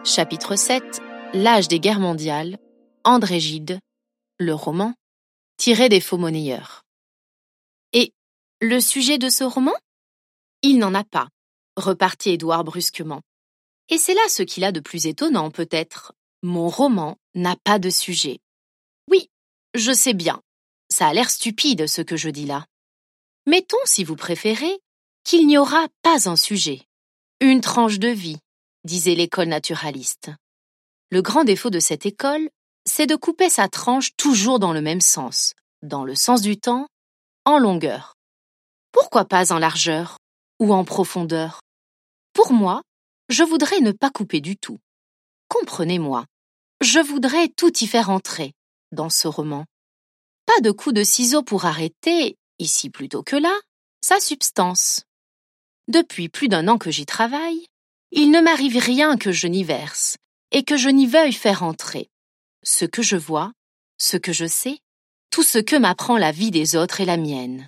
Chapitre 7, L'âge des guerres mondiales, André Gide, le roman, tiré des Faux-monnayeurs. Et le sujet de ce roman ? Il n'en a pas, repartit Édouard brusquement. Et c'est là ce qu'il a de plus étonnant peut-être. Mon roman n'a pas de sujet. Oui, je sais bien, ça a l'air stupide ce que je dis là. Mettons, si vous préférez, qu'il n'y aura pas un sujet. Une tranche de vie, disait l'école naturaliste. Le grand défaut de cette école, c'est de couper sa tranche toujours dans le même sens, dans le sens du temps, en longueur. Pourquoi pas en largeur ou en profondeur ? Pour moi, je voudrais ne pas couper du tout. Comprenez-moi, je voudrais tout y faire entrer, dans ce roman. Pas de coup de ciseau pour arrêter, ici plutôt que là, sa substance. Depuis plus d'1 an que j'y travaille, il ne m'arrive rien que je n'y verse et que je n'y veuille faire entrer. Ce que je vois, ce que je sais, tout ce que m'apprend la vie des autres et la mienne.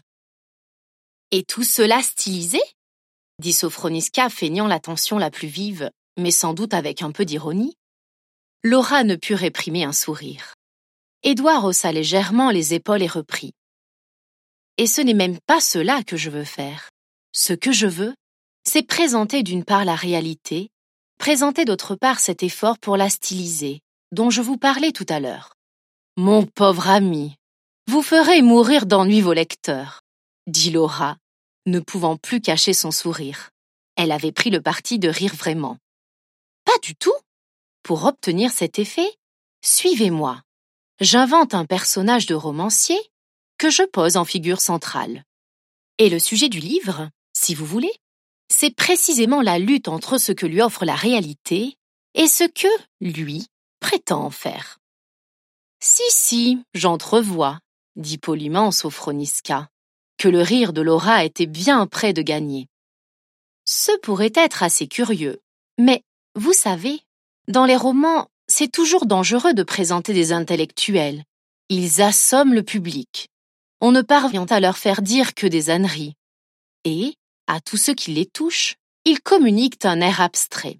Et tout cela stylisé ? Dit Sophroniska, feignant l'attention la plus vive, mais sans doute avec un peu d'ironie. Laura ne put réprimer un sourire. Édouard haussa légèrement les épaules et reprit. Et ce n'est même pas cela que je veux faire. Ce que je veux, c'est présenter d'une part la réalité, présenter d'autre part cet effort pour la styliser, dont je vous parlais tout à l'heure. Mon pauvre ami, vous ferez mourir d'ennui vos lecteurs, dit Laura, ne pouvant plus cacher son sourire. Elle avait pris le parti de rire vraiment. Pas du tout. Pour obtenir cet effet, suivez-moi. J'invente un personnage de romancier que je pose en figure centrale. Et le sujet du livre, si vous voulez, c'est précisément la lutte entre ce que lui offre la réalité et ce que, lui, prétend en faire. Si, j'entrevois, dit poliment Sophroniska, que le rire de Laura était bien près de gagner. Ce pourrait être assez curieux, mais, vous savez, dans les romans, c'est toujours dangereux de présenter des intellectuels. Ils assomment le public. On ne parvient à leur faire dire que des âneries. Et, à tous ceux qui les touchent, ils communiquent un air abstrait.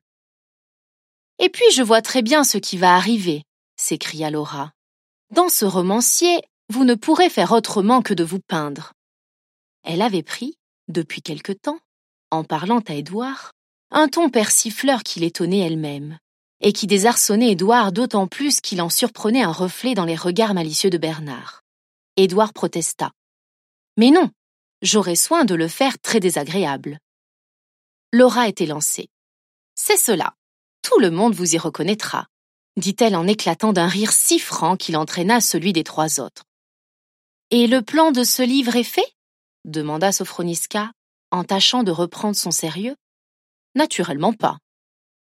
Et puis je vois très bien ce qui va arriver, s'écria Laura. Dans ce romancier, vous ne pourrez faire autrement que de vous peindre. Elle avait pris, depuis quelque temps, en parlant à Édouard, un ton persifleur qui l'étonnait elle-même, et qui désarçonnait Édouard d'autant plus qu'il en surprenait un reflet dans les regards malicieux de Bernard. Édouard protesta. Mais non, j'aurai soin de le faire très désagréable. Laura était lancée. C'est cela, tout le monde vous y reconnaîtra, dit-elle en éclatant d'un rire si franc qu'il entraîna celui des 3 autres. Et le plan de ce livre est fait ? Demanda Sophroniska, en tâchant de reprendre son sérieux. Naturellement pas. Comment ?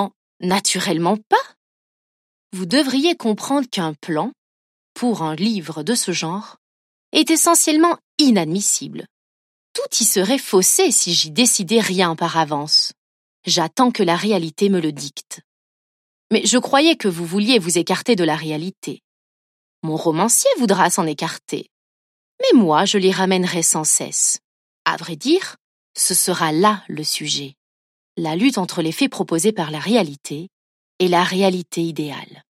Naturellement pas ? Vous devriez comprendre qu'un plan, pour un livre de ce genre, est essentiellement inadmissible. Tout y serait faussé si j'y décidais rien par avance. J'attends que la réalité me le dicte. Mais je croyais que vous vouliez vous écarter de la réalité. Mon romancier voudra s'en écarter. Mais moi, je l'y ramènerai sans cesse. À vrai dire, ce sera là le sujet. La lutte entre les faits proposés par la réalité et la réalité idéale.